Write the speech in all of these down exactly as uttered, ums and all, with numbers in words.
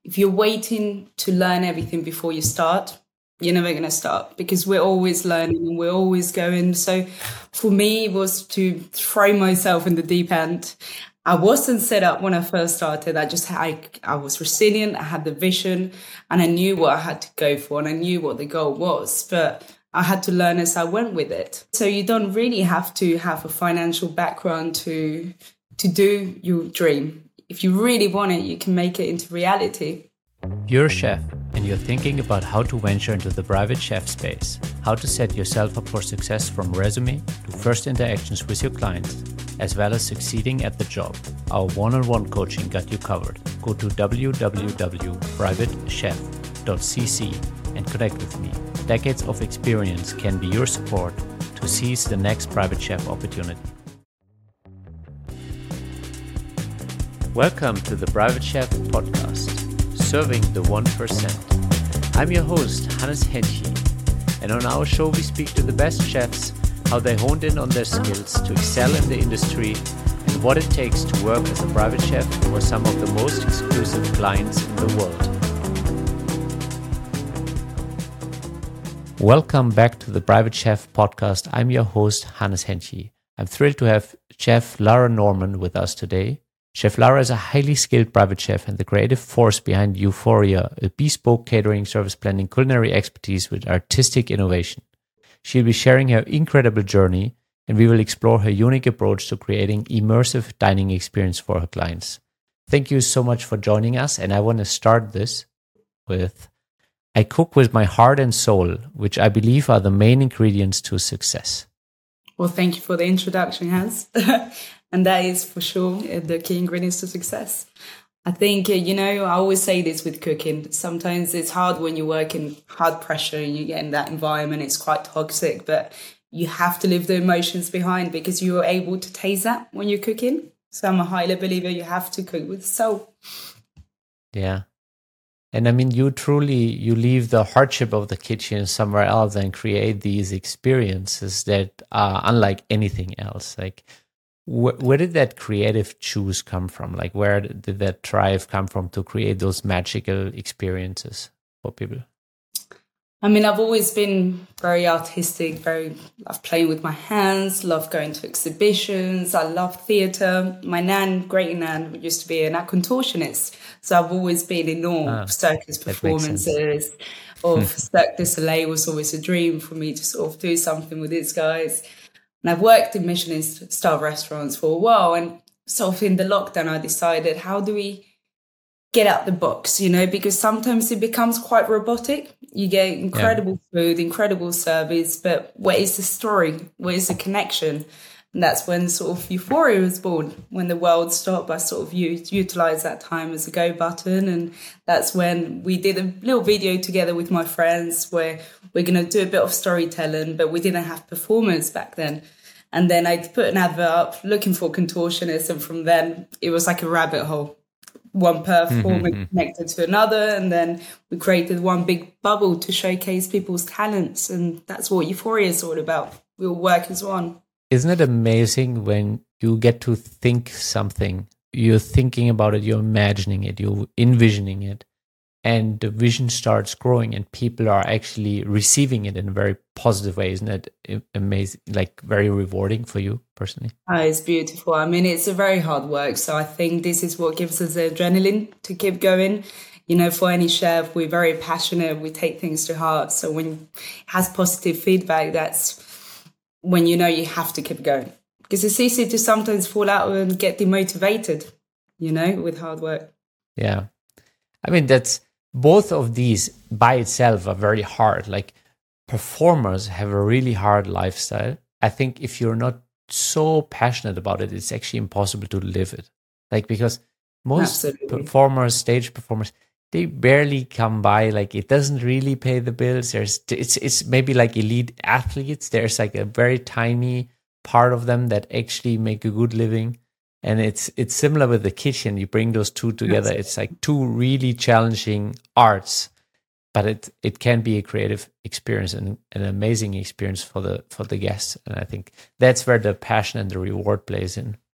if you're waiting to learn everything before you start, you're never going to start, because we're always learning and we're always going. So for me, it was to throw myself in the deep end. I wasn't set up when I first started. I just, I, I was resilient. I had the vision and I knew what I had to go for and I knew what the goal was, but I had to learn as I went with it. So you don't really have to have a financial background to, to do your dream. If you really want it, you can make it into reality. You're a chef and you're thinking about how to venture into the private chef space, how to set yourself up for success from resume to first interactions with your clients, as well as succeeding at the job. Our one-on-one coaching got you covered. Go to w w w dot private chef dot c c and connect with me. Decades of experience can be your support to seize the next private chef opportunity. Welcome to the Private Chef Podcast, serving the one percent. I'm your host, Hannes Henschel, and on our show we speak to the best chefs, how they honed in on their skills to excel in the industry, and what it takes to work as a private chef for some of the most exclusive clients in the world. Welcome back to the Private Chef Podcast. I'm your host, Hannes Henschel. I'm thrilled to have Chef Lara Norman with us today. Chef Lara is a highly skilled private chef and the creative force behind Euphoria, a bespoke catering service blending culinary expertise with artistic innovation. She'll be sharing her incredible journey, and we will explore her unique approach to creating immersive dining experience for her clients. Thank you so much for joining us, and I want to start this with, I cook with my heart and soul, which I believe are the main ingredients to success. Well, thank you for the introduction, Hans. And that is for sure the key ingredients to success. I think, you know, I always say this with cooking. Sometimes it's hard when you work in hard pressure and you get in that environment. It's quite toxic, but you have to leave the emotions behind because you're able to taste that when you're cooking. So I'm a highly believer you have to cook with soul. Yeah. And I mean, you truly, you leave the hardship of the kitchen somewhere else and create these experiences that are unlike anything else. Like, wh- where did that creative juice come from? Like, where did that drive come from to create those magical experiences for people? I mean, I've always been very artistic, very love playing with my hands, love going to exhibitions. I love theatre. My nan, great nan, used to be an contortionist. So I've always been in awe Ah, of circus performances, of Cirque du Soleil was always a dream for me to sort of do something with these guys. And I've worked in Michelin star restaurants for a while. And sort of in the lockdown, I decided, how do we get out the box, you know, because sometimes it becomes quite robotic. You get incredible yeah. food, incredible service, but where is the story? Where is the connection? And that's when sort of Euphoria was born. When the world stopped, I sort of used, utilized that time as a go button. And that's when we did a little video together with my friends where we're going to do a bit of storytelling, but we didn't have performers back then. And then I put an advert up looking for contortionists. And from then it was like a rabbit hole. One performer mm-hmm. connected to another, and then we created one big bubble to showcase people's talents, and that's what Euphoria is all about. We all work as one. Isn't it amazing when you get to think something, you're thinking about it, you're imagining it, you're envisioning it, and the vision starts growing and people are actually receiving it in a very positive way. Isn't it amazing, like very rewarding for you personally? Oh, it's beautiful. I mean, it's a very hard work. So I think this is what gives us the adrenaline to keep going. You know, for any chef, we're very passionate. We take things to heart. So when it has positive feedback, that's when you know you have to keep going. Because it's easy to sometimes fall out and get demotivated, you know, with hard work. Yeah. I mean, that's, both of these by itself are very hard. Like, performers have a really hard lifestyle. I think if you're not so passionate about it, it's actually impossible to live it. Like, because most Absolutely. performers, stage performers, they barely come by. Like, it doesn't really pay the bills. There's, it's, it's maybe like elite athletes. There's like a very tiny part of them that actually make a good living. And it's it's similar with the kitchen. You bring those two together. Absolutely. It's like two really challenging arts, but it it can be a creative experience and an amazing experience for the for the guests. And I think that's where the passion and the reward plays in.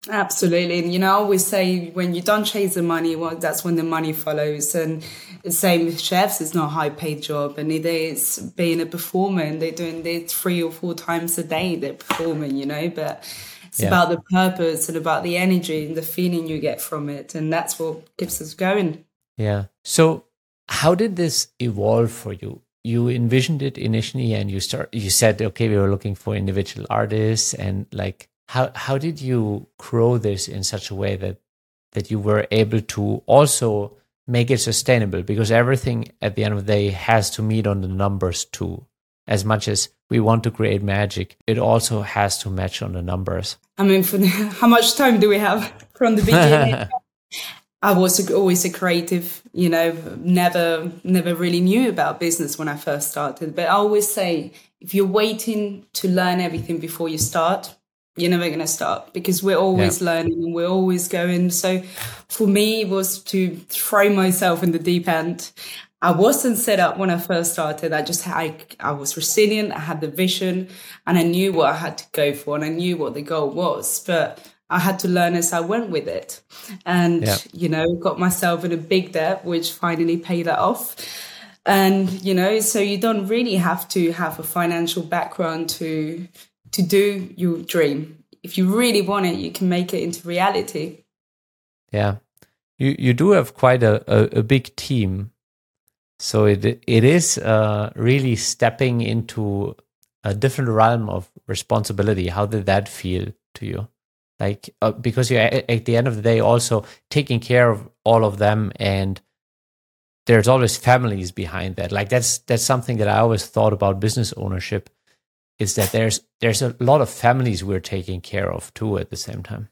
Absolutely. And, you know, I always say when you don't chase the money, well, that's when the money follows. And the same with chefs, it's not a high paid job. And it is being a performer, and they're doing it three or four times a day, they're performing, you know, but it's yeah. about the purpose and about the energy and the feeling you get from it. And that's what keeps us going. Yeah. So how did this evolve for you? You envisioned it initially and you start, you said, okay, we were looking for individual artists, and like, How how did you grow this in such a way that that you were able to also make it sustainable? Because everything at the end of the day has to meet on the numbers too. As much as we want to create magic, it also has to match on the numbers. I mean, for the, how much time do we have from the beginning? I was always a creative, you know, never never really knew about business when I first started. But I always say, if you're waiting to learn everything before you start, you're never going to start, because we're always yeah. learning and we're always going. So for me, it was to throw myself in the deep end. I wasn't set up when I first started. I just I, I was resilient. I had the vision and I knew what I had to go for and I knew what the goal was. But I had to learn as I went with it. And, yeah. you know, got myself in a big debt, which finally paid that off. And, you know, so you don't really have to have a financial background to... to do your dream. If you really want it, you can make it into reality. Yeah. You you do have quite a, a, a big team. So it it is uh, really stepping into a different realm of responsibility. How did that feel to you? Like, uh, because you're at, at the end of the day also taking care of all of them, and there's always families behind that. Like that's that's something that I always thought about business ownership, is that there's there's a lot of families we're taking care of too at the same time.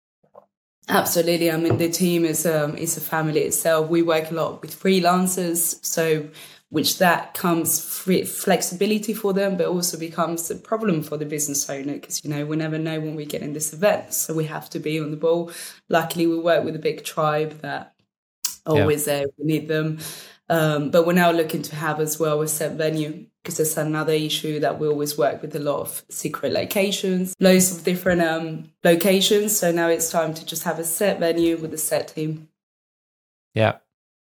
Absolutely. I mean, the team is um is a family itself. We work a lot with freelancers, so which that comes free flexibility for them, but also becomes a problem for the business owner, because, you know, we never know when we get in this event. So we have to be on the ball. Luckily, we work with a big tribe that always yeah. there. We need them. Um, but we're now looking to have as well a set venue, because there's another issue that we always work with a lot of secret locations, loads of different um, locations. So now it's time to just have a set venue with a set team. Yeah.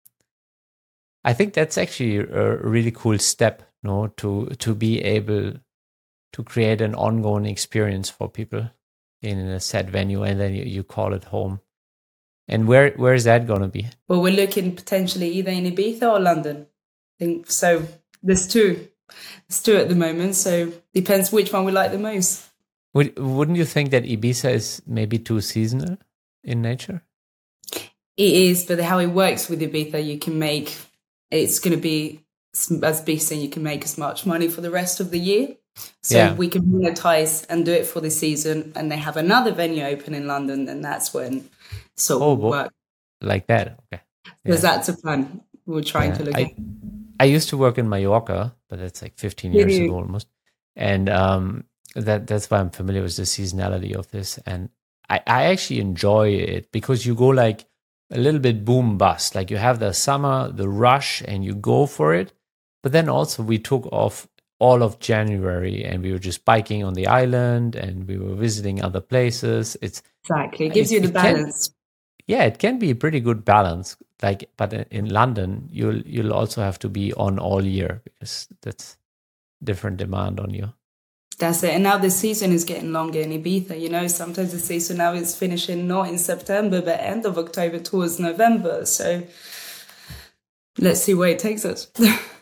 I think that's actually a really cool step, no, to to be able to create an ongoing experience for people in a set venue, and then you, you call it home. And where where is that going to be? Well, we're looking potentially either in Ibiza or London. I think so. There's two. There's two at the moment. So depends which one we like the most. Would, wouldn't you think that Ibiza is maybe too seasonal in nature? It is, but how it works with Ibiza, you can make, it's going to be, as big saying, you can make as much money for the rest of the year. So yeah. we can monetize and do it for the season, and they have another venue open in London, and that's when so oh, will work. Like that, okay. Because yeah. that's a plan we're trying yeah. to look I, at. I used to work in Mallorca, but that's like fifteen years ago almost. And um, that that's why I'm familiar with the seasonality of this. And I, I actually enjoy it, because you go like a little bit boom bust. Like you have the summer, the rush, and you go for it. But then also we took off all of January, and we were just biking on the island, and we were visiting other places. It's exactly it gives it, you the balance. Can, yeah, it can be a pretty good balance. Like, but in London, you'll you'll also have to be on all year, because that's different demand on you. That's it. And now the season is getting longer in Ibiza. You know, sometimes the season now is finishing not in September, but end of October towards November. So let's see where it takes us.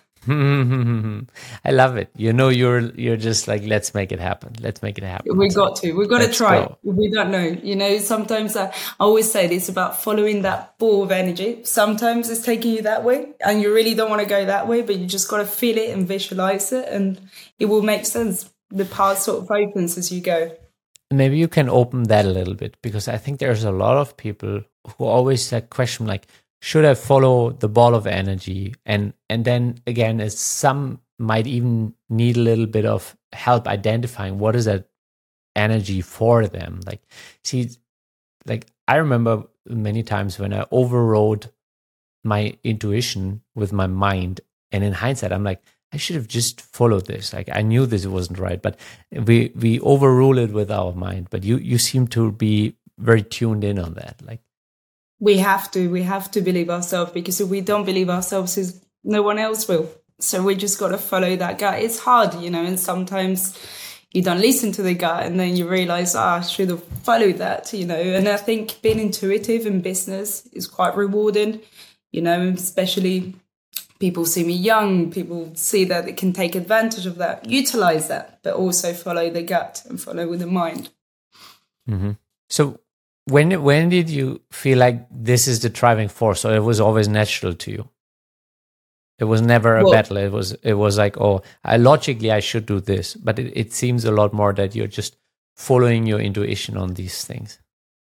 I love it. You know, you're you're just like, let's make it happen. Let's make it happen. We got to. We've got let's to try. Go. We don't know. You know, sometimes I, I always say it's about following that ball of energy. Sometimes it's taking you that way, and you really don't want to go that way, but you just got to feel it and visualize it, and it will make sense. The path sort of opens as you go. Maybe you can open that a little bit, because I think there's a lot of people who always like question like, should I follow the ball of energy? And and then again, as some might even need a little bit of help identifying what is that energy for them. Like, see, like I remember many times when I overrode my intuition with my mind, and in hindsight, I'm like, I should have just followed this. Like I knew this wasn't right, but we we overrule it with our mind. But you you seem to be very tuned in on that. Like, we have to, we have to believe ourselves, because if we don't believe ourselves, no one else will. So we just got to follow that gut. It's hard, you know, and sometimes you don't listen to the gut and then you realize, oh, I should have followed that, you know. And I think being intuitive in business is quite rewarding, you know, especially people see me young, people see that they can take advantage of that, utilize that, but also follow the gut and follow with the mind. Mm-hmm. So when when did you feel like this is the driving force, or it was always natural to you? It was never a well, battle. It was it was like, oh, I, logically I should do this, but it, it seems a lot more that you're just following your intuition on these things.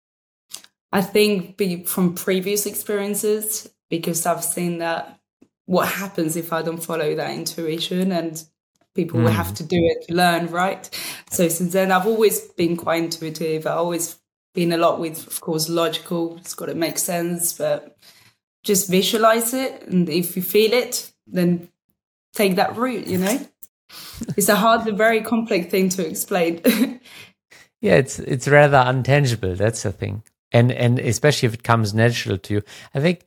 I think be, from previous experiences, because I've seen that what happens if I don't follow that intuition, and people mm. will have to do it to learn, right? So since then, I've always been quite intuitive. I've always been a lot with, of course, logical. It's got to make sense, but just visualize it. And if you feel it, then take that route, you know? It's a hard and very complex thing to explain. Yeah, it's it's rather untangible. That's the thing. And and especially if it comes natural to you. I think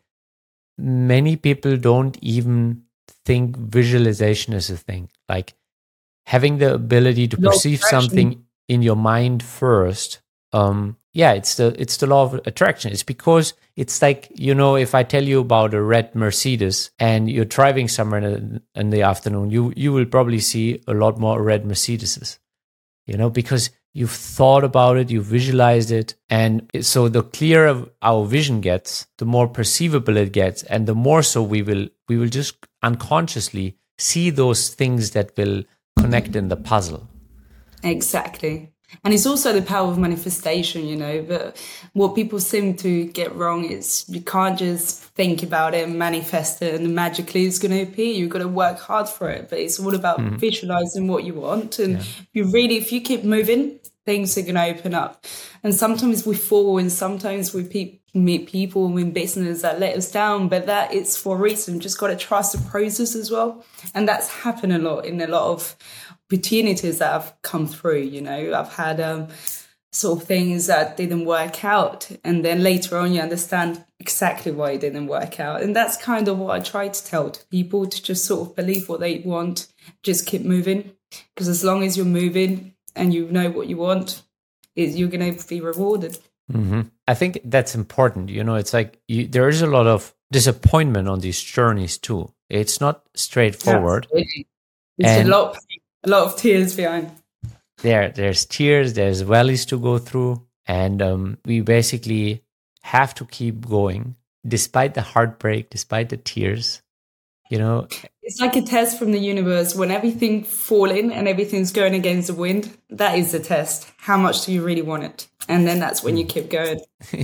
many people don't even think visualization is a thing. Like having the ability to no perceive attraction. Something in your mind first. Um, yeah, it's the it's the law of attraction. It's because it's like, you know, if I tell you about a red Mercedes and you're driving somewhere in, in the afternoon, you you will probably see a lot more red Mercedeses, you know, because you've thought about it, you visualized it. And so the clearer our vision gets, the more perceivable it gets. And the more so we will we will just unconsciously see those things that will connect in the puzzle. Exactly. And it's also the power of manifestation, you know, but what people seem to get wrong is you can't just think about it and manifest it and magically it's going to appear. You've got to work hard for it, but it's all about mm-hmm. visualizing what you want. And yeah. you really, if you keep moving, things are going to open up. And sometimes we fall and sometimes we pe- meet people in business that let us down, but that it's for a reason. Just got to trust the process as well. And that's happened a lot in a lot of opportunities that have come through, you know. I've had um, sort of things that didn't work out, and then later on you understand exactly why it didn't work out. And that's kind of what I try to tell to people, to just sort of believe what they want, just keep moving, because as long as you're moving and you know what you want, is you're going to be rewarded. Mm-hmm. I think that's important. You know, it's like you, there is a lot of disappointment on these journeys too. It's not straightforward. Absolutely. It's and a lot of A lot of tears behind. There, there's tears, there's valleys to go through. And um, we basically have to keep going despite the heartbreak, despite the tears, you know. It's like a test from the universe. When everything's falling and everything's going against the wind, that is the test. How much do you really want it? And then that's when you keep going.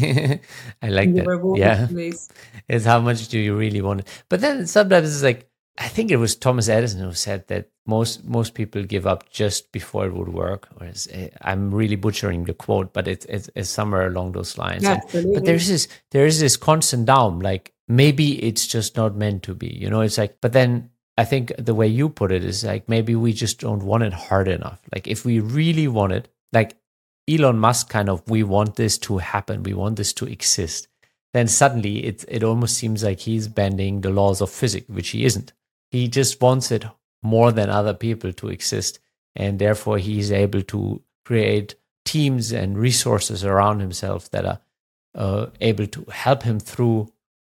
I like that. Yeah. It's how much do you really want it? But then sometimes it's like, I think it was Thomas Edison who said that most most people give up just before it would work. Whereas I'm really butchering the quote, but it's it's, it's somewhere along those lines. Absolutely. But there's this there is this constant down, like maybe it's just not meant to be. You know, it's like. But then I think the way you put it is like maybe we just don't want it hard enough. Like if we really want it, like Elon Musk kind of, we want this to happen, we want this to exist. Then suddenly it it almost seems like he's bending the laws of physics, which he isn't. He just wants it more than other people to exist. And therefore, he's able to create teams and resources around himself that are uh, able to help him through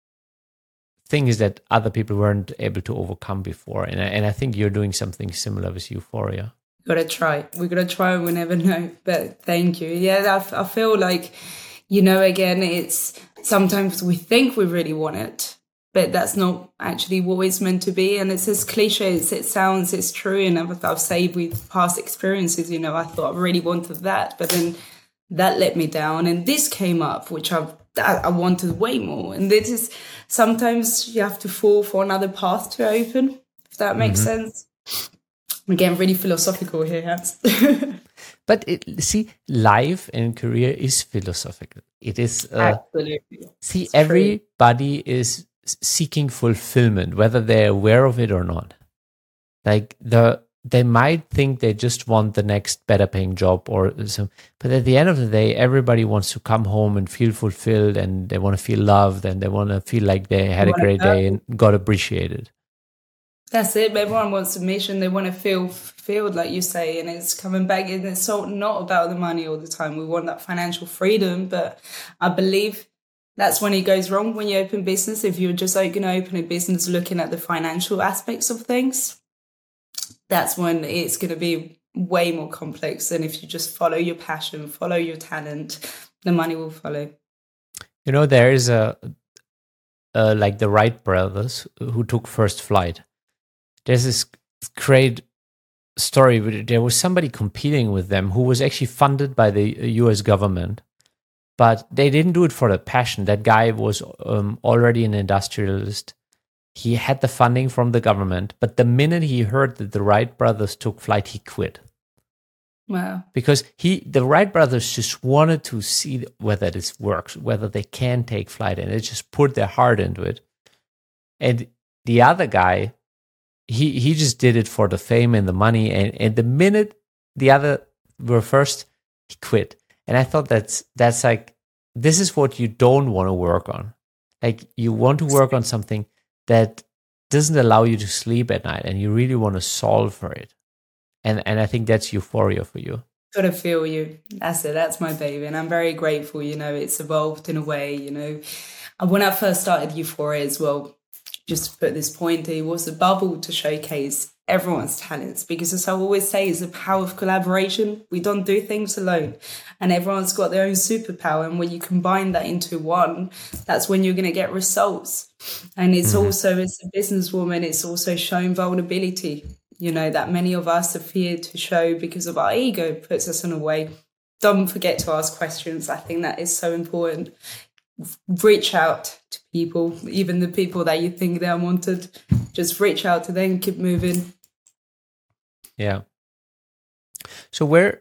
things that other people weren't able to overcome before. And I, and I think you're doing something similar with Euphoria. Gotta try. We're gonna try. We never know. But thank you. Yeah, I, I feel like, you know, again, it's sometimes we think we really want it, but that's not actually what it's meant to be. And it's as cliche as it sounds, it's true. And I've, I've said with past experiences, you know, I thought I really wanted that, but then that let me down. And this came up, which I've, I wanted way more. And this is, sometimes you have to fall for another path to open, if that makes mm-hmm. sense. I'm getting really philosophical here, Hans. But it, see, life and career is philosophical. It is, uh, absolutely. See, it's everybody true. Is seeking fulfillment, whether they're aware of it or not. Like the they might think they just want the next better paying job or some, but at the end of the day, everybody wants to come home and feel fulfilled, and they want to feel loved, and they want to feel like they had a great day and got appreciated. That's it. Everyone wants a mission. They want to feel fulfilled, like you say, and it's coming back. And it's so not about the money all the time. We want that financial freedom, but I believe that's when it goes wrong when you open business. If you're just like going to open a business looking at the financial aspects of things, that's when it's going to be way more complex than if you just follow your passion, follow your talent, the money will follow. You know, there is a, uh, like the Wright brothers who took first flight. There's this great story. There was somebody competing with them who was actually funded by the U S government, but they didn't do it for the passion. That guy was um, already an industrialist. He had the funding from the government, but the minute he heard that the Wright brothers took flight, he quit. Wow. Because he, the Wright brothers just wanted to see whether this works, whether they can take flight, and they just put their heart into it. And the other guy, he he just did it for the fame and the money, and, and the minute the other were first, he quit. And I thought that's that's like, this is what you don't want to work on. Like, you want to work on something that doesn't allow you to sleep at night, and you really want to solve for it. And and I think that's euphoria for you. Gotta feel you. That's it. That's my baby. And I'm very grateful, you know, it's evolved in a way, you know. When I first started Euphoria as well, just to put this point, it was a bubble to showcase everyone's talents, because as I always say, it's the power of collaboration. We don't do things alone, and everyone's got their own superpower, and when you combine that into one, that's when you're going to get results. And it's mm-hmm. also, as a businesswoman, it's also showing vulnerability, you know, that many of us have feared to show because of our ego, puts us in a way. Don't forget to ask questions. I think that is so important. Reach out to people, even the people that you think they're wanted. Just reach out to them, keep moving. Yeah. So where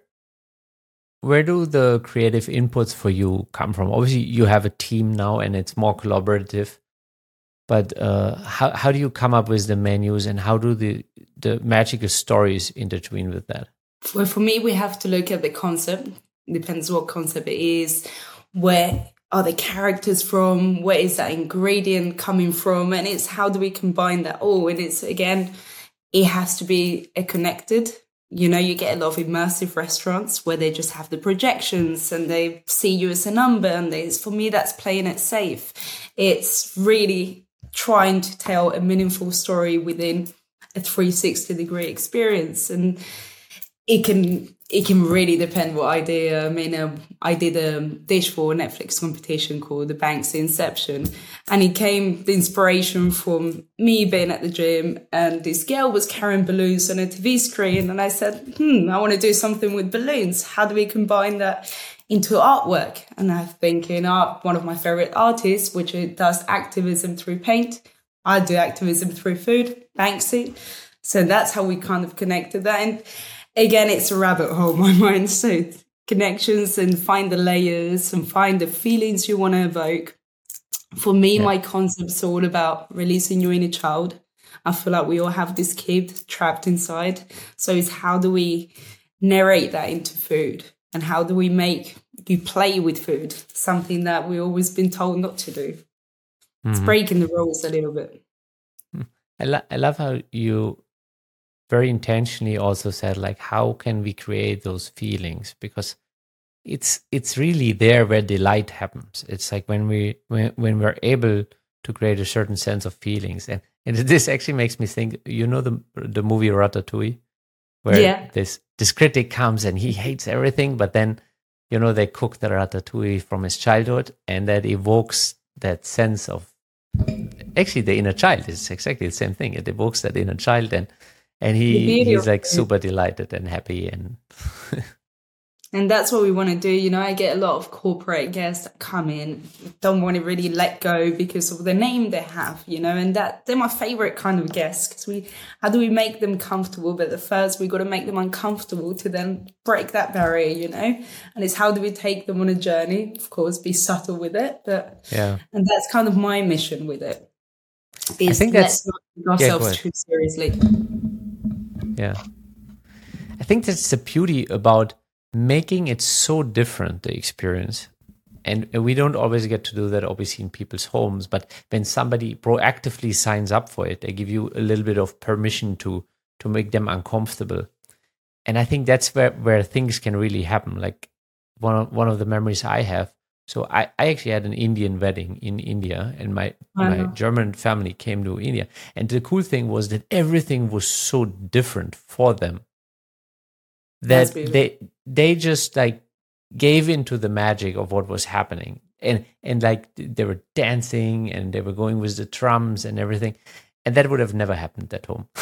where do the creative inputs for you come from? Obviously, you have a team now, and it's more collaborative. But uh, how how do you come up with the menus, and how do the the magical stories intertwine with that? Well, for me, we have to look at the concept. Depends what concept it is. Where are the characters from? Where is that ingredient coming from? And it's how do we combine that all? And it's, again, it has to be a connected. You know, you get a lot of immersive restaurants where they just have the projections and they see you as a number. And there's, for me, that's playing it safe. It's really trying to tell a meaningful story within a three sixty degree experience. And it can it can really depend what I do. I mean, um, I did a dish for a Netflix competition called The Banksy Inception, and it came, the inspiration from me being at the gym, and this girl was carrying balloons on a T V screen, and I said, hmm, I want to do something with balloons. How do we combine that into artwork? And I'm thinking, oh, one of my favorite artists, which does activism through paint, I do activism through food, Banksy. So that's how we kind of connected that. And again, it's a rabbit hole, my mind. So connections, and find the layers and find the feelings you want to evoke. For me, yeah. my concept's all about releasing your inner child. I feel like we all have this kid trapped inside. So it's how do we narrate that into food? And how do we make you play with food? Something that we've always been told not to do. Mm-hmm. It's breaking the rules a little bit. I, lo- I love how you very intentionally also said, like, how can we create those feelings? Because it's it's really there where delight happens. It's like when we when, when we're able to create a certain sense of feelings. And, and this actually makes me think, you know, the the movie Ratatouille, where yeah. this this critic comes and he hates everything, but then, you know, they cook the ratatouille from his childhood, and that evokes that sense of, actually the inner child is exactly the same thing. It evokes that inner child, and and he he's like super delighted and happy. And and that's what we want to do. You know, I get a lot of corporate guests that come in, don't want to really let go because of the name they have, you know, and that they're my favorite kind of guests, because we, how do we make them comfortable? But at first we got to make them uncomfortable to then break that barrier, you know, and it's how do we take them on a journey? Of course, be subtle with it, but yeah, and that's kind of my mission with it. Is I think that's let's not take ourselves yeah, too seriously. Yeah. I think that's the beauty about making it so different, the experience. And we don't always get to do that, obviously, in people's homes. But when somebody proactively signs up for it, they give you a little bit of permission to to make them uncomfortable. And I think that's where, where things can really happen. Like one of, one of the memories I have. So I, I actually had an Indian wedding in India, and my, my German family came to India. And the cool thing was that everything was so different for them that they they just like gave into the magic of what was happening. And and like they were dancing and they were going with the drums and everything. And that would have never happened at home.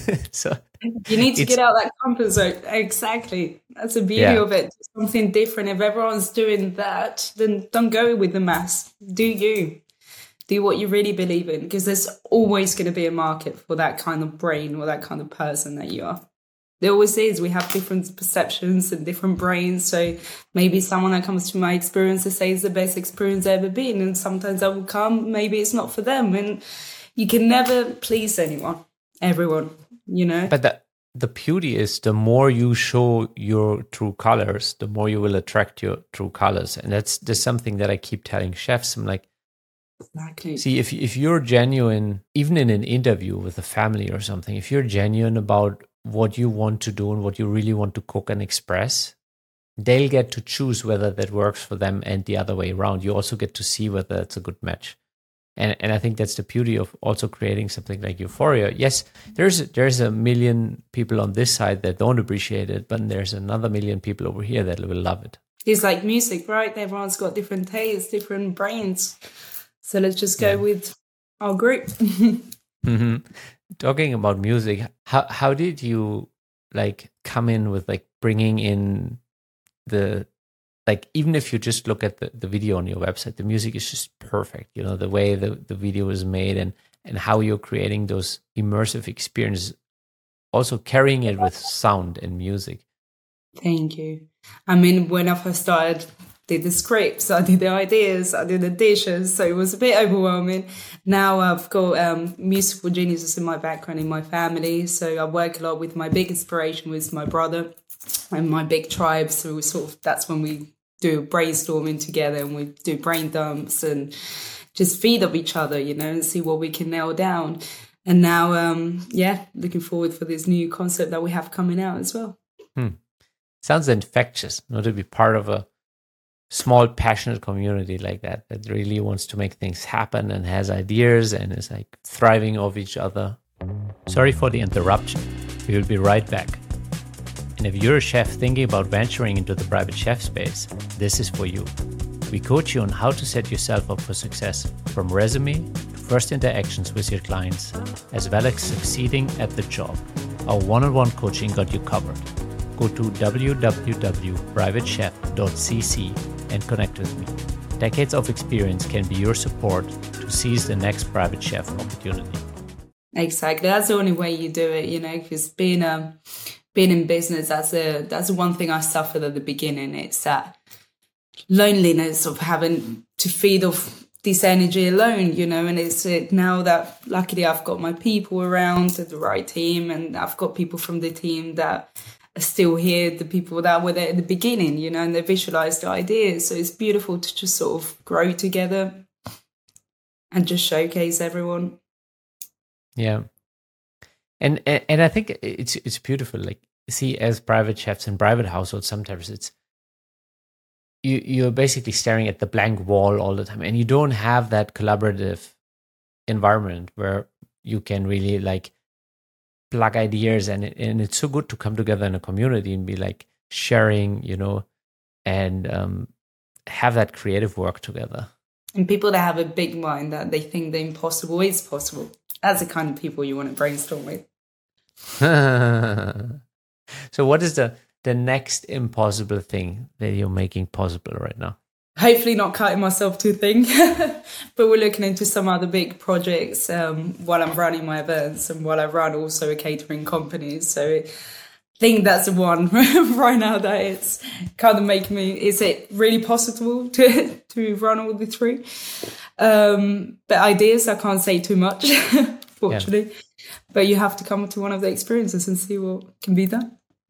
So you need to get out that comfort zone. Exactly. That's the beauty yeah. of it. Something different. If everyone's doing that, then don't go with the mass. Do you. Do what you really believe in. Because there's always going to be a market for that kind of brain or that kind of person that you are. There always is. We have different perceptions and different brains. So maybe someone that comes to my experience to say it's the best experience I've ever been. And sometimes I will come, maybe it's not for them. And you can never please anyone, everyone, you know. But the, the beauty is the more you show your true colors, the more you will attract your true colors. And that's just something that I keep telling chefs. I'm like, exactly. See, if if you're genuine, even in an interview with a family or something, if you're genuine about what you want to do and what you really want to cook and express, they'll get to choose whether that works for them and the other way around. You also get to see whether it's a good match. And and I think that's the beauty of also creating something like Euphoria. Yes, there's there's a million people on this side that don't appreciate it, but there's another million people over here that will love it. It's like music, right? Everyone's got different tastes, different brains. So let's just go yeah. with our group. mm-hmm. Talking about music, how how did you like come in with like bringing in the like, even if you just look at the, the video on your website, the music is just perfect. You know, the way the, the video is made and, and how you're creating those immersive experiences, also carrying it with sound and music. Thank you. I mean, when I first started, did the scripts, I did the ideas, I did the dishes, so it was a bit overwhelming. Now I've got um, musical geniuses in my background, in my family, so I work a lot with my big inspiration was my brother and my big tribe. So we sort of, that's when we do brainstorming together and we do brain dumps and just feed off each other, you know, and see what we can nail down. And now, um, yeah, looking forward for this new concept that we have coming out as well. Hmm. Sounds infectious, not to be part of a small, passionate community like that, that really wants to make things happen and has ideas and is like thriving off each other. Sorry for the interruption. We will be right back. And if you're a chef thinking about venturing into the private chef space, this is for you. We coach you on how to set yourself up for success, from resume to first interactions with your clients, as well as succeeding at the job. Our one-on-one coaching got you covered. Go to w w w dot private chef dot c c and connect with me. Decades of experience can be your support to seize the next private chef opportunity. Exactly. That's the only way you do it, you know, because being a being in business, that's a that's the one thing I suffered at the beginning. It's that loneliness of having to feed off this energy alone, you know, and it's it now that luckily I've got my people around, the right team, and I've got people from the team that are still here, the people that were there at the beginning, you know, and they visualize the ideas. So it's beautiful to just sort of grow together and just showcase everyone. Yeah. And, and and I think it's it's beautiful. Like, see, as private chefs in private households, sometimes it's you you're basically staring at the blank wall all the time, and you don't have that collaborative environment where you can really like plug ideas, and it, and it's so good to come together in a community and be like sharing, you know, and um, have that creative work together. And people that have a big mind that they think the impossible is possible. That's the kind of people you want to brainstorm with. So what is the, the next impossible thing that you're making possible right now? Hopefully not cutting myself too thin, but we're looking into some other big projects um, while I'm running my events and while I run also a catering company. So I think that's the one right now that it's kind of making me, is it really possible to, to run all the three? Um, but ideas, I can't say too much, fortunately. Yeah. But you have to come to one of the experiences and see what can be done.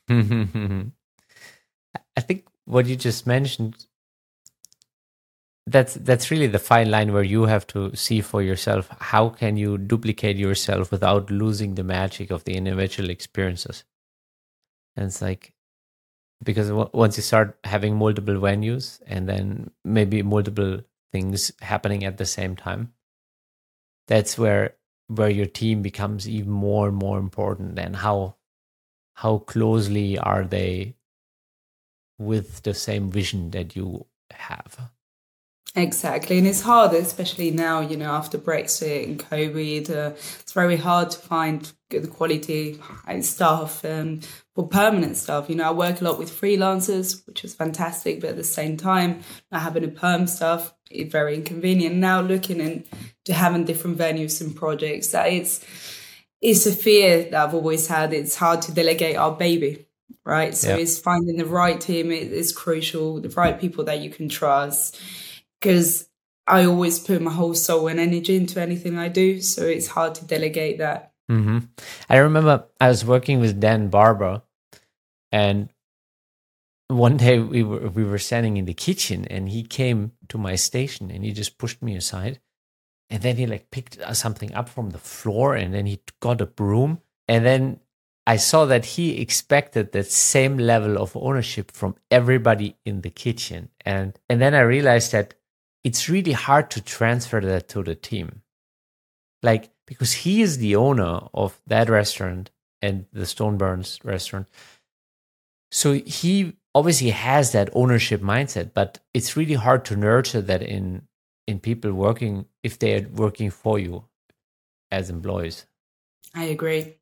I think what you just mentioned, that's that's really the fine line where you have to see for yourself, how can you duplicate yourself without losing the magic of the individual experiences. And it's like, because w- once you start having multiple venues and then maybe multiple things happening at the same time, that's where where your team becomes even more and more important. And how how closely are they with the same vision that you have? Exactly. And it's hard, especially now, you know, after Brexit and COVID, uh, it's very hard to find good quality staff and for permanent staff. You know, I work a lot with freelancers, which is fantastic, but at the same time, not having a perm staff is very inconvenient. Now looking into having different venues and projects, that it's, it's a fear that I've always had. It's hard to delegate our baby, right? So Yeah. it's finding the right team is crucial, the right people that you can trust. Because I always put my whole soul and energy into anything I do. So it's hard to delegate that. Mm-hmm. I remember I was working with Dan Barber, and one day we were we were standing in the kitchen, and he came to my station, and he just pushed me aside, and then he like picked something up from the floor, and then he got a broom, and then I saw that he expected that same level of ownership from everybody in the kitchen, and and then I realized that it's really hard to transfer that to the team. Like, because he is the owner of that restaurant and the Stoneburns restaurant. So he obviously has that ownership mindset, but it's really hard to nurture that in, in people working, if they are working for you as employees. I agree.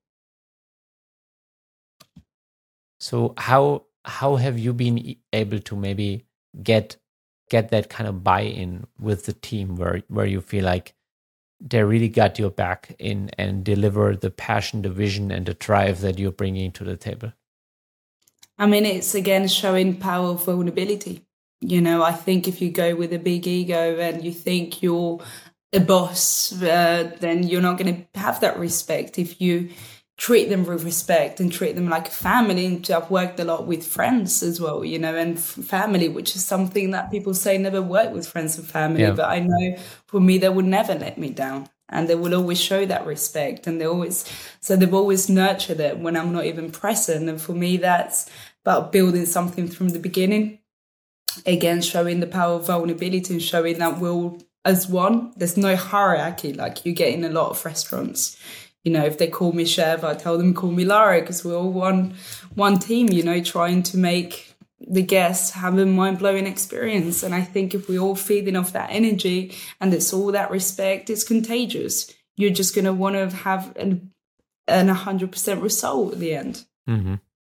So how, how have you been able to maybe get get that kind of buy-in with the team where, where you feel like they really got your back in and deliver the passion, the vision, and the drive that you're bringing to the table? I mean, it's again showing power of vulnerability. You know, I think if you go with a big ego and you think you're a boss, uh, then you're not going to have that respect. If you treat them with respect and treat them like a family. And I've worked a lot with friends as well, you know, and family, which is something that people say never work with friends and family. Yeah. But I know for me, they would never let me down. And they will always show that respect. And they always, so they've always nurtured it when I'm not even present. And for me, that's about building something from the beginning. Again, showing the power of vulnerability and showing that we're all as one. There's no hierarchy like you get in a lot of restaurants. You know, if they call me chef, I tell them call me Lara, because we're all one one team, you know, trying to make the guests have a mind-blowing experience. And I think if we all feeding off that energy and it's all that respect, it's contagious. You're just going to want to have an, an one hundred percent result at the end. Mm-hmm.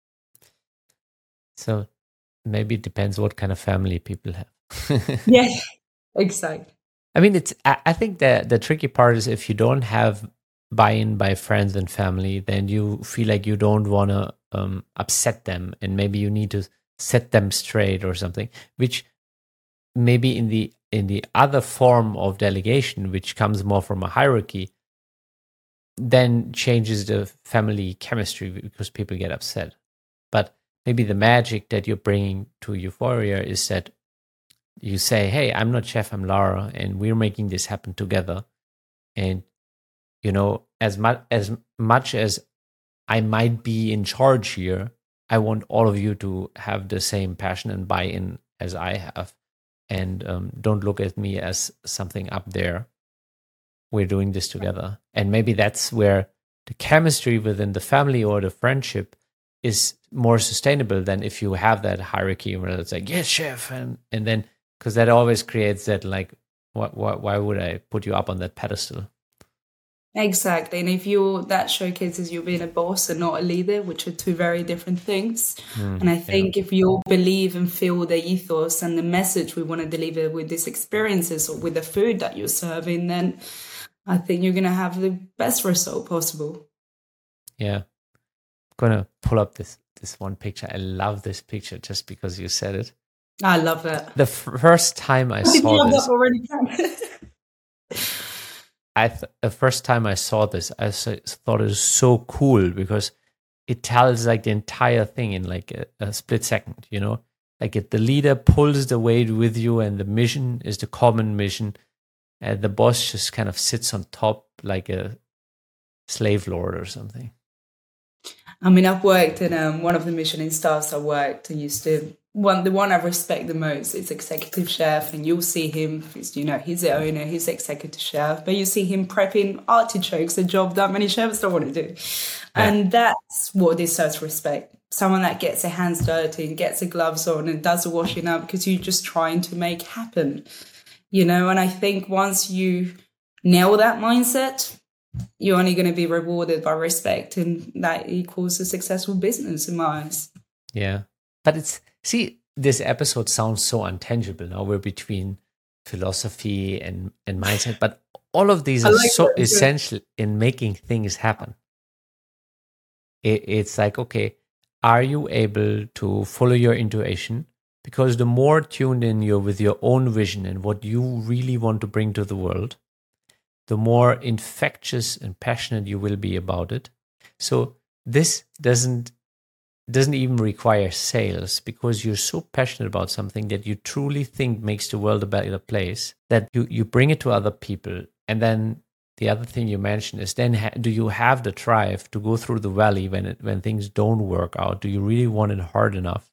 So maybe it depends what kind of family people have. Yeah, exactly. I mean, it's. I, I think that the tricky part is if you don't have buy-in by friends and family, then you feel like you don't want to um, upset them, and maybe you need to set them straight or something. Which maybe in the in the other form of delegation, which comes more from a hierarchy, then changes the family chemistry because people get upset. But maybe the magic that you're bringing to Euphoria is that you say, hey, I'm not chef, I'm Lara, and we're making this happen together. And, you know, as much as much as I might be in charge here, I want all of you to have the same passion and buy-in as I have. And um, don't look at me as something up there. We're doing this together. And maybe that's where the chemistry within the family or the friendship is more sustainable than if you have that hierarchy where it's like, yes, chef. And, and then, because that always creates that, like, what, what, why would I put you up on that pedestal? Exactly. And if you're, that showcases you being a boss and not a leader, which are two very different things. Mm, and I think yeah. if you all believe and feel the ethos and the message we want to deliver with these experiences or with the food that you're serving, then I think you're going to have the best result possible. Yeah. I'm going to pull up this, this one picture. I love this picture just because you said it. I love it. The f- first time I Did saw this, already I th- the first time I saw this, I th- thought it was so cool because it tells like the entire thing in like a, a split second, you know? Like if the leader pulls the weight with you and the mission is the common mission, and the boss just kind of sits on top like a slave lord or something. I mean, I've worked in um, one of the Michelin stars I worked and used to, one the one I respect the most is executive chef, and you'll see him, you know, he's the owner, he's the executive chef, but you see him prepping artichokes, a job that many chefs don't want to do. Yeah. And that's what deserves respect. Someone that gets their hands dirty and gets the gloves on and does the washing up because you're just trying to make happen, you know. And I think once you nail that mindset, you're only going to be rewarded by respect, and that equals a successful business in my eyes. Yeah. But it's, see, this episode sounds so untangible. Now we're between philosophy and, and mindset, but all of these are like so essential in making things happen. It, it's like, okay, are you able to follow your intuition? Because the more tuned in you're with your own vision and what you really want to bring to the world, the more infectious and passionate you will be about it. So this doesn't doesn't even require sales, because you're so passionate about something that you truly think makes the world a better place, that you, you bring it to other people. And then the other thing you mentioned is then ha- do you have the drive to go through the valley when it, when things don't work out? Do you really want it hard enough?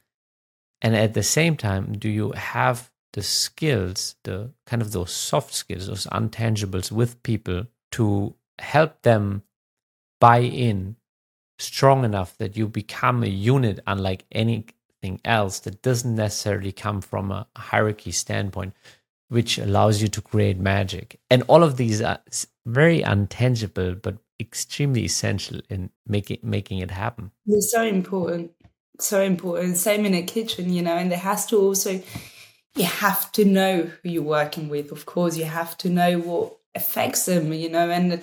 And at the same time, do you have the skills, the kind of those soft skills, those intangibles with people to help them buy in strong enough that you become a unit unlike anything else that doesn't necessarily come from a hierarchy standpoint, which allows you to create magic. And all of these are very untangible, but extremely essential in making making it happen. They're so important, so important. Same in a kitchen, you know, and there has to also, you have to know who you're working with. Of course, you have to know what affects them, you know, and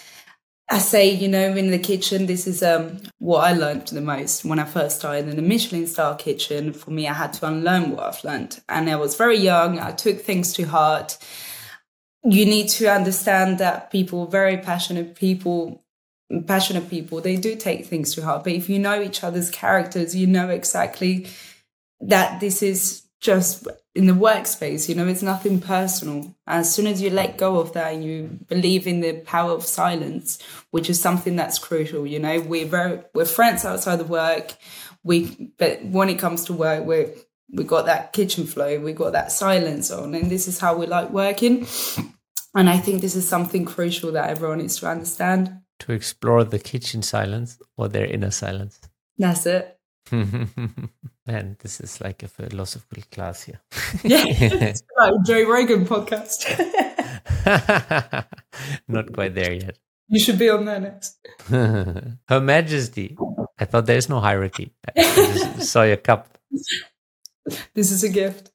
I say, you know, in the kitchen, this is um, what I learned the most when I first started in the Michelin star kitchen. For me, I had to unlearn what I've learned. And I was very young. I took things to heart. You need to understand that people, very passionate people, passionate people, they do take things to heart. But if you know each other's characters, you know exactly that this is just in the workspace, you know, it's nothing personal. As soon as you let go of that and you believe in the power of silence, which is something that's crucial, you know, we're very, we're friends outside of work. We, but when it comes to work, we're, we got that kitchen flow, we got that silence on, and this is how we like working. And I think this is something crucial that everyone needs to understand. To explore the kitchen silence or their inner silence. That's it. Man, this is like a philosophical class here. Yeah, it's like a Joe Rogan podcast. Not quite there yet. You should be on there next. Her Majesty. I thought there is no hierarchy. I just saw your cup. This is a gift.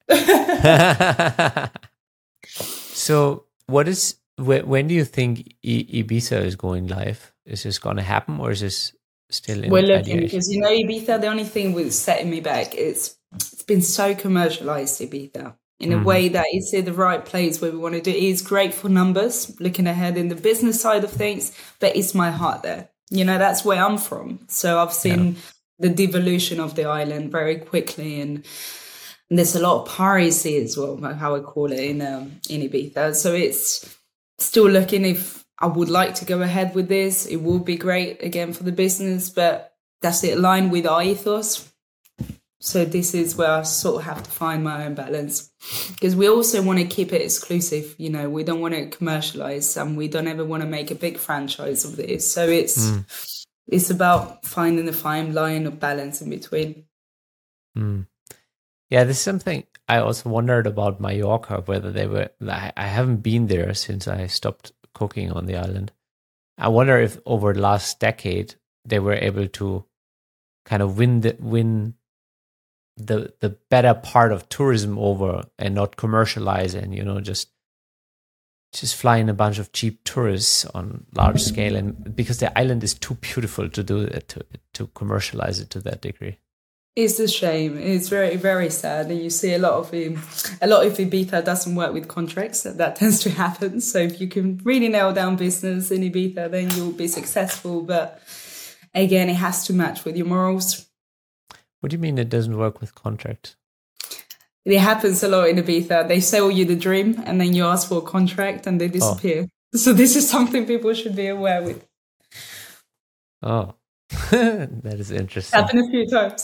So, what is? When do you think Ibiza is going live? Is this going to happen, or is this still in We're looking ideation? Because, you know, Ibiza, the only thing that's setting me back is it's been so commercialized, Ibiza, in a mm-hmm. way that it's in the right place where we want to do it. It's great for numbers, looking ahead in the business side of things, but it's my heart there. You know, that's where I'm from. So I've seen yeah. the devolution of the island very quickly, and, and there's a lot of piracy as well, how I call it, in, um, in Ibiza. So it's still looking if I would like to go ahead with this. It will be great again for the business, but that's it, aligned with our ethos. So this is where I sort of have to find my own balance, because we also want to keep it exclusive. You know, we don't want to commercialize, and we don't ever want to make a big franchise of this. So it's mm. it's about finding the fine line of balance in between. Mm. Yeah, this is something I also wondered about Mallorca, whether they were. I haven't been there since I stopped cooking on the island. I wonder if over the last decade they were able to kind of win the win the the better part of tourism over and not commercialize and, you know, just just fly in a bunch of cheap tourists on large scale, and because the island is too beautiful to do it, to to commercialize it to that degree. It's a shame. It's very, very sad. And you see a lot of um, a lot of Ibiza doesn't work with contracts. That, that tends to happen. So if you can really nail down business in Ibiza, then you'll be successful. But again, it has to match with your morals. What do you mean it doesn't work with contracts? It happens a lot in Ibiza. They sell you the dream and then you ask for a contract and they disappear. Oh. So this is something people should be aware with. Oh, that is interesting. Happened a few times.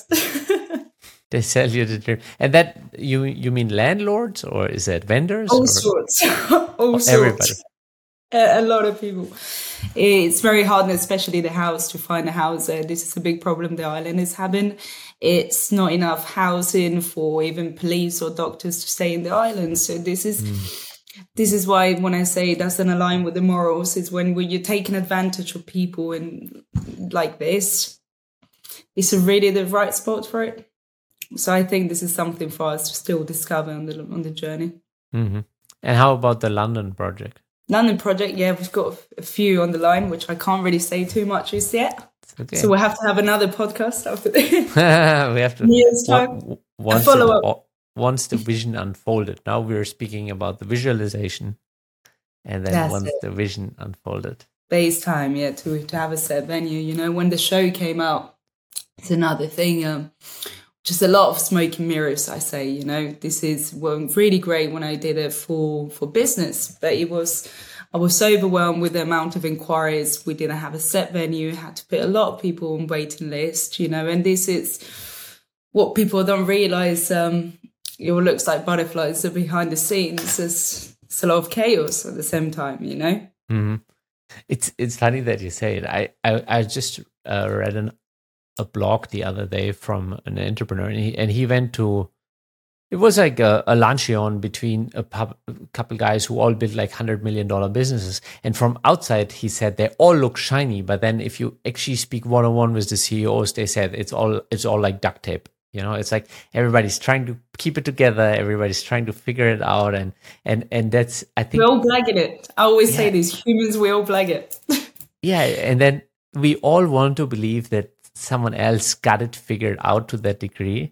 They sell you the dream. And that, you you mean landlords or is that vendors? All or? sorts. All oh, sorts. Everybody. A, a lot of people. It's very hard, especially the house, to find a house. Uh, this is a big problem the island is having. It's not enough housing for even police or doctors to stay in the island. So this is mm. this is why when I say it doesn't align with the morals, is when, when you're taking advantage of people and like this, it's really the right spot for it. So I think this is something for us to still discover on the on the journey. Mm-hmm. And how about the London project? London project, yeah, we've got a few on the line, which I can't really say too much just yet. Okay. So we'll have to have another podcast after this. We have to years time. Once, follow it, up. once the vision unfolded. Now we're speaking about the visualization, and then That's once it. the vision unfolded. Base time, yeah, to to have a set venue. You know, when the show came out, it's another thing. Um, just a lot of smoke and mirrors, I say. You know, this is well, really great when I did it for for business, but it was. I was so overwhelmed with the amount of inquiries. We didn't have a set venue, had to put a lot of people on waiting list, you know, and this is what people don't realize. Um, it all looks like butterflies, so behind the scenes, there's, there's a lot of chaos at the same time, you know. Mm-hmm. It's it's funny that you say it. I I, I just uh, read an, a blog the other day from an entrepreneur, and he, and he went to. It was like a, a luncheon between a, pub, a couple guys who all built like one hundred million dollars businesses. And from outside, he said they all look shiny. But then if you actually speak one-on-one with the C E Os, they said it's all it's all like duct tape. You know, it's like everybody's trying to keep it together. Everybody's trying to figure it out. And and and that's, I think. We all blag it. I always yeah. say this, humans, we all blag it. Yeah. And then we all want to believe that someone else got it figured out to that degree.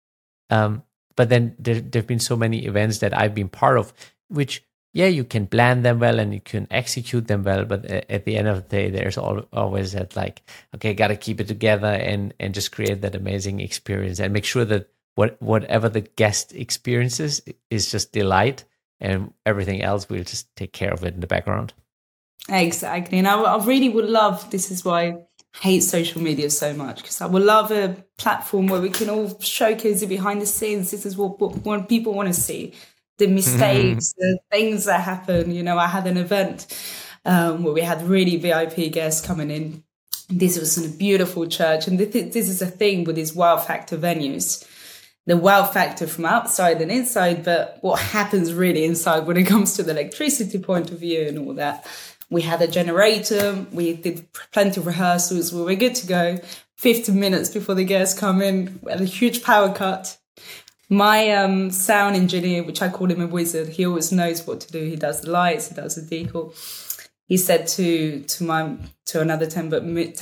Um. But then there have been so many events that I've been part of, which, yeah, you can plan them well and you can execute them well. But at the end of the day, there's all, always that like, okay, got to keep it together and, and just create that amazing experience and make sure that what whatever the guest experiences is just delight, and everything else we'll just take care of it in the background. Exactly. And I, I really would love, this is why hate social media so much, because I would love a platform where we can all showcase it behind the scenes. This is what, what, what people want to see, the mistakes, the things that happen. You know, I had an event um, where we had really V I P guests coming in. This was in a beautiful church, and this, this is a thing with these wow factor venues. The wow factor from outside and inside, but what happens really inside when it comes to the electricity point of view and all that. We had a generator. We did plenty of rehearsals. We were good to go. fifteen minutes before the guests come in, we had a huge power cut. My um, sound engineer, which I call him a wizard, he always knows what to do. He does the lights, he does the decor. He said to to my to another tember,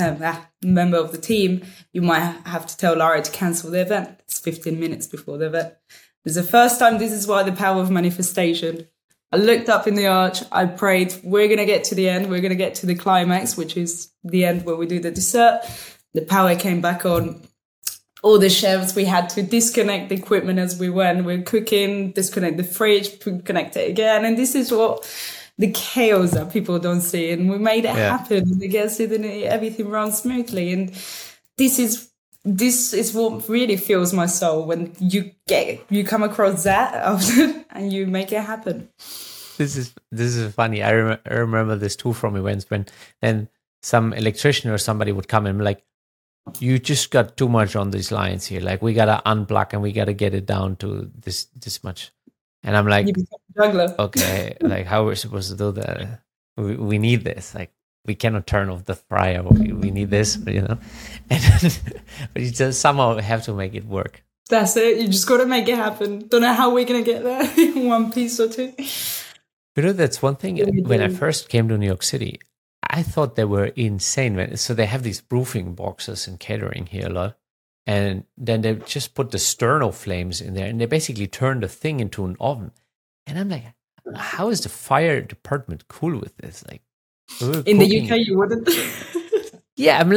member of the team, you might have to tell Lara to cancel the event. It's fifteen minutes before the event. It's the first time. This is why the power of manifestation. I looked up in the arch, I prayed, we're going to get to the end, we're going to get to the climax, which is the end where we do the dessert. The power came back on. All the chefs, we had to disconnect the equipment as we went. We're cooking, disconnect the fridge, connect it again. And this is what the chaos that people don't see. And we made it yeah. happen. The guests didn't, everything runs smoothly. And this is This is what really fills my soul when you get you come across that and you make it happen. This is this is funny. I, rem- I remember this too from events when then some electrician or somebody would come and be like, "You just got too much on these lines here. Like we gotta unplug and we gotta get it down to this this much." And I'm like, juggler. "Okay, like how are we supposed to do that? We, we need this. Like we cannot turn off the fryer. We, we need this, you know." And but you just somehow have to make it work. That's it. You just got to make it happen. Don't know how we're gonna get there in one piece or two. You know, that's one thing. When I first came to New York City, I thought they were insane. So they have these roofing boxes and catering here a lot. And then they just put the sterno flames in there and they basically turn the thing into an oven. And I'm like, how is the fire department cool with this? Like, in the U K, you wouldn't. Yeah, I'm like,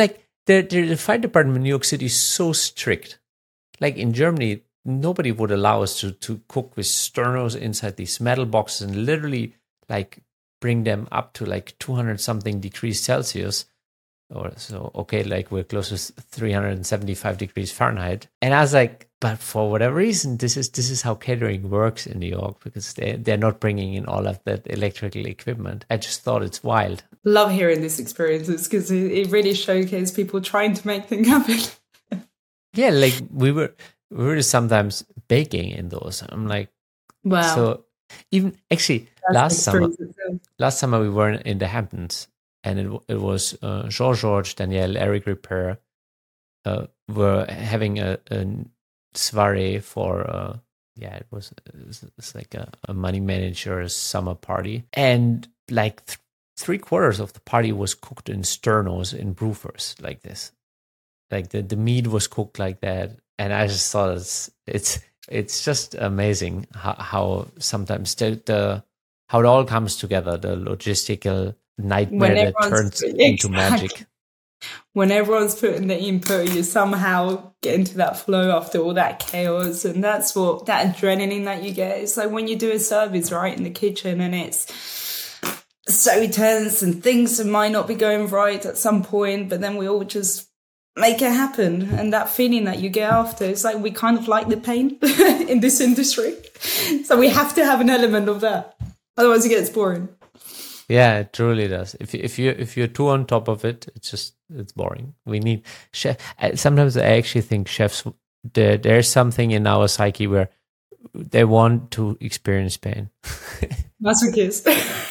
the, the fire department in New York City is so strict. Like in Germany, nobody would allow us to, to cook with sternos inside these metal boxes and literally like bring them up to like two hundred something degrees Celsius. Or so, okay, like we're close to three hundred seventy-five degrees Fahrenheit. And I was like, but for whatever reason, this is this is how catering works in New York, because they, they're not bringing in all of that electrical equipment. I just thought it's wild. Love hearing these experiences because it, it really showcases people trying to make things happen. Yeah, like we were we were sometimes baking in those. I'm like, wow. So even actually That's last summer, itself. last summer we were in the Hamptons. And it it was uh, Jean-Georges, Danielle, Eric Ripper uh, were having a, a soiree for, uh, yeah, it was, it was it's like a, a money manager's summer party. And like th- three quarters of the party was cooked in sternos, in broofers like this. Like the, the meat was cooked like that. And I just thought it's it's, it's just amazing how, how sometimes the, the, how it all comes together, the logistical nightmare that turns exactly. into magic. When everyone's putting the input, you somehow get into that flow after all that chaos, and that's what that adrenaline that you get. It's like when you do a service right in the kitchen and it's so tense and things might not be going right at some point, but then we all just make it happen. And that feeling that you get after, it's like we kind of like the pain in this industry, so we have to have an element of that, otherwise it gets boring. Yeah, it truly does. If you, if you if you're too on top of it, it's just it's boring. We need chef. Sometimes I actually think chefs there there's something in our psyche where they want to experience pain. Masochist.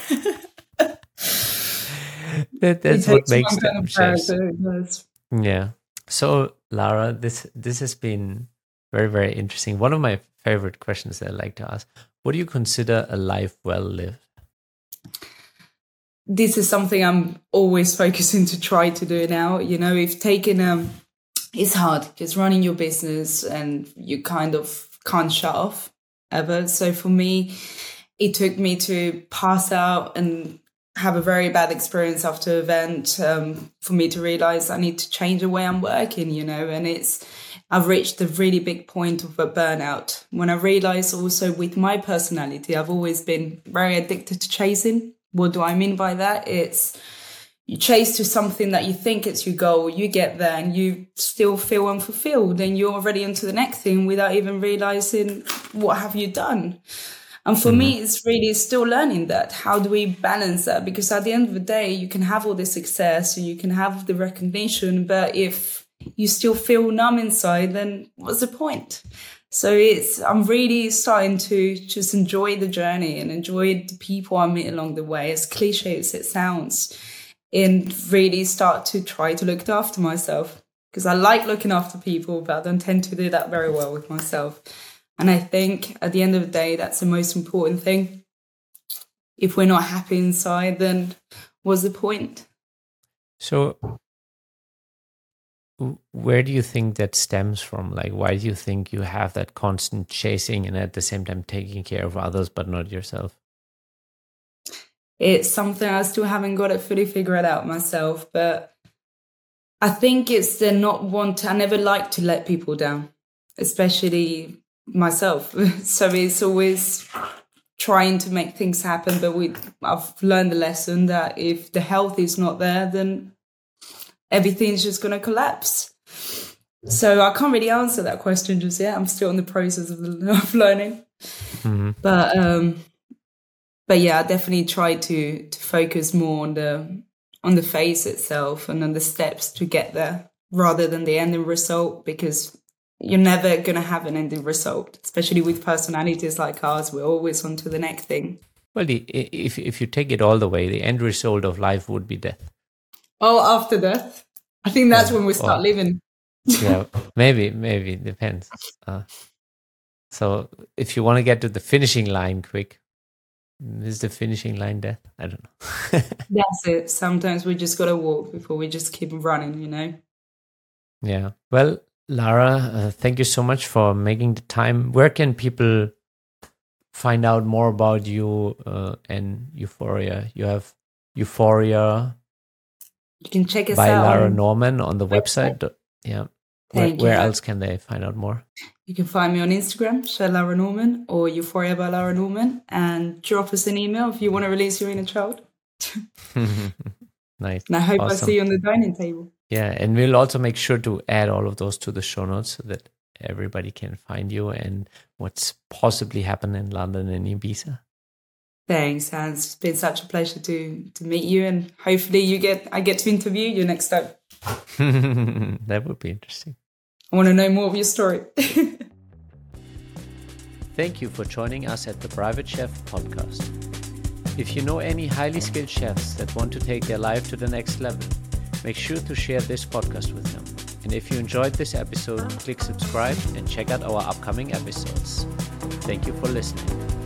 that, that's what makes them chefs. Yeah. So Lara, this this has been very very interesting. One of my favorite questions that I like to ask: what do you consider a life well lived? This is something I'm always focusing to try to do now. You know, if taking um, it's hard because running your business and you kind of can't shut off ever. So for me, it took me to pass out and have a very bad experience after an event um, for me to realize I need to change the way I'm working, you know, and it's, I've reached a really big point of a burnout. When I realized also with my personality, I've always been very addicted to chasing. What do I mean by that? It's you chase to something that you think it's your goal, you get there and you still feel unfulfilled and you're already into the next thing without even realizing what have you done. And for mm-hmm. me, it's really still learning that. How do we balance that? Because at the end of the day, you can have all the success and you can have the recognition, but if you still feel numb inside, then what's the point? So it's, I'm really starting to just enjoy the journey and enjoy the people I meet along the way, as cliche as it sounds, and really start to try to look after myself, because I like looking after people, but I don't tend to do that very well with myself. And I think at the end of the day, that's the most important thing. If we're not happy inside, then what's the point? So where do you think that stems from? Like, why do you think you have that constant chasing and at the same time taking care of others, but not yourself? It's something I still haven't got it fully figured out myself, but I think it's the not want to, I never like to let people down, especially myself. So it's always trying to make things happen, but we, I've learned the lesson that if the health is not there, then everything's just going to collapse. So I can't really answer that question just yet. I'm still in the process of, of learning. Mm-hmm. But um, but yeah, I definitely try to to focus more on the on the phase itself and on the steps to get there rather than the ending result, because you're never going to have an ending result, especially with personalities like ours. We're always on to the next thing. Well, the, if if you take it all the way, the end result of life would be death. Oh, after death. I think that's yeah. when we start oh. living. Yeah, maybe, maybe, depends. Uh, so if you want to get to the finishing line quick, is the finishing line death? I don't know. That's it. Sometimes we just got to walk before we just keep running, you know? Yeah. Well, Lara, uh, thank you so much for making the time. Where can people find out more about you uh, and Euphoria? You have Euphoria. You can check us by out. By Lara on Norman on the website. website. Yeah. Where, where else can they find out more? You can find me on Instagram, Share Lara Norman, or Euphoria by Lara Norman, and drop us an email if you want to release your inner child. Nice. And I hope awesome. I see you on the dining table. Yeah, and we'll also make sure to add all of those to the show notes so that everybody can find you and what's possibly happened in London and Ibiza. Thanks, Hans. It's been such a pleasure to to meet you, and hopefully you get I get to interview you next time. That would be interesting. I want to know more of your story. Thank you for joining us at the Private Chef podcast. If you know any highly skilled chefs that want to take their life to the next level, make sure to share this podcast with them. And if you enjoyed this episode, click subscribe and check out our upcoming episodes. Thank you for listening.